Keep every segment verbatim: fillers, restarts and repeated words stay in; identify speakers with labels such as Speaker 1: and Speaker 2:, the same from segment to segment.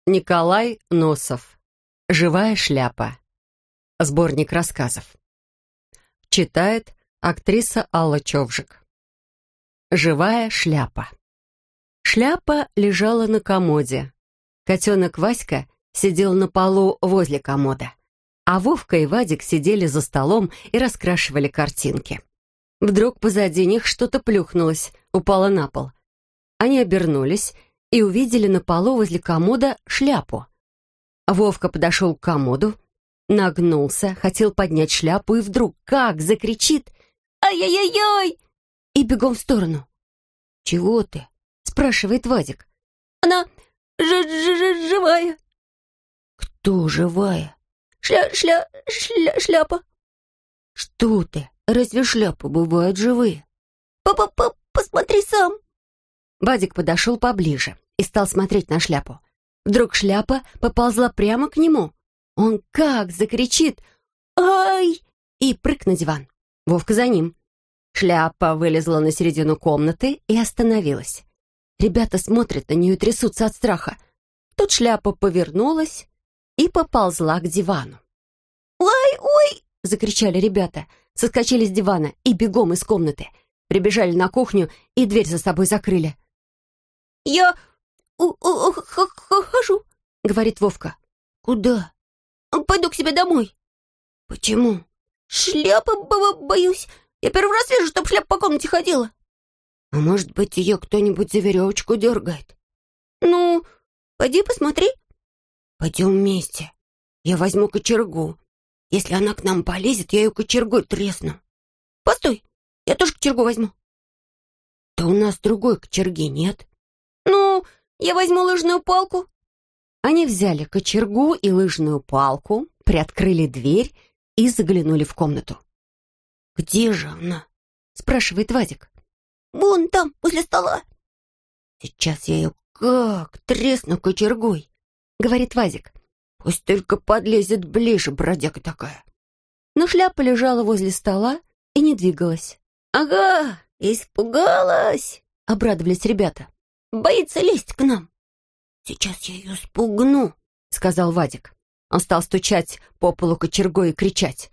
Speaker 1: Николай Носов. «Живая шляпа». Сборник рассказов. Читает актриса Алла Човжик. «Живая шляпа». Шляпа лежала на комоде. Котенок Васька сидел на полу возле комода, а Вовка и Вадик сидели за столом и раскрашивали картинки. Вдруг позади них что-то плюхнулось, упало на пол. Они обернулись и увидели на полу возле комода шляпу. Вовка подошел к комоду, нагнулся, хотел поднять шляпу, и вдруг как закричит «Ай-яй-яй-яй!» и бегом в сторону. «Чего ты?» — спрашивает Вадик. «Она ж-ж-ж-живая». «Кто живая?» «Шля-шля-шля-шляпа». «Что ты? Разве шляпы бывают живые?» «Па-па-па-посмотри сам». Вадик подошел поближе и стал смотреть на шляпу. Вдруг шляпа поползла прямо к нему. Он как закричит «Ай!» и прыг на диван. Вовка за ним. Шляпа вылезла на середину комнаты и остановилась. Ребята смотрят на нее и трясутся от страха. Тут шляпа повернулась и поползла к дивану. «Ой, ой!» — закричали ребята, соскочили с дивана и бегом из комнаты. Прибежали на кухню и дверь за собой закрыли. «Я ухожу», — говорит Вовка. «Куда?» «Пойду к себе домой». «Почему?» «Шляпы боюсь. Я первый раз вижу, чтоб шляпа по комнате ходила». «А может быть, ее кто-нибудь за веревочку дергает?» «Ну, пойди посмотри». «Пойдем вместе. Я возьму кочергу. Если она к нам полезет, я ее кочергой тресну». «Постой, я тоже кочергу возьму». «Да у нас другой кочерги нет». «Ну, я возьму лыжную палку». Они взяли кочергу и лыжную палку, приоткрыли дверь и заглянули в комнату. «Где же она?» — спрашивает Вадик. «Вон там, возле стола». «Сейчас я ее как тресну кочергой», — говорит Вадик. «Пусть только подлезет ближе, бродяга такая». Но шляпа лежала возле стола и не двигалась. «Ага, испугалась», — обрадовались ребята. «Боится лезть к нам». «Сейчас я ее спугну», — сказал Вадик. Он стал стучать по полу кочергой и кричать.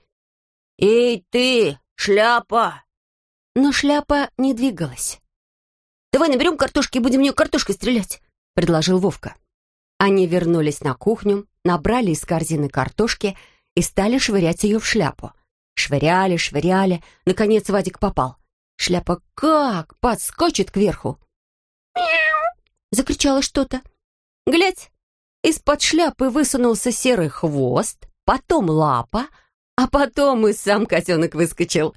Speaker 1: «Эй ты, шляпа!» Но шляпа не двигалась. «Давай наберем картошки и будем в нее картошкой стрелять», — предложил Вовка. Они вернулись на кухню, набрали из корзины картошки и стали швырять ее в шляпу. Швыряли, швыряли. Наконец Вадик попал. Шляпа как подскочит кверху. «Мяу!» — закричало что-то. Глядь, из-под шляпы высунулся серый хвост, потом лапа, а потом и сам котенок выскочил.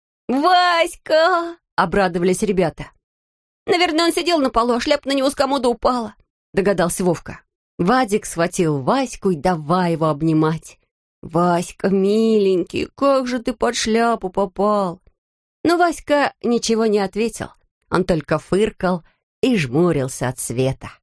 Speaker 1: «Васька!» — обрадовались ребята. «Наверное, он сидел на полу, а шляпа на него с комода упала», — догадался Вовка. Вадик схватил Ваську и давай его обнимать. «Васька, миленький, как же ты под шляпу попал?» Но Васька ничего не ответил. Он только фыркал и жмурился от света.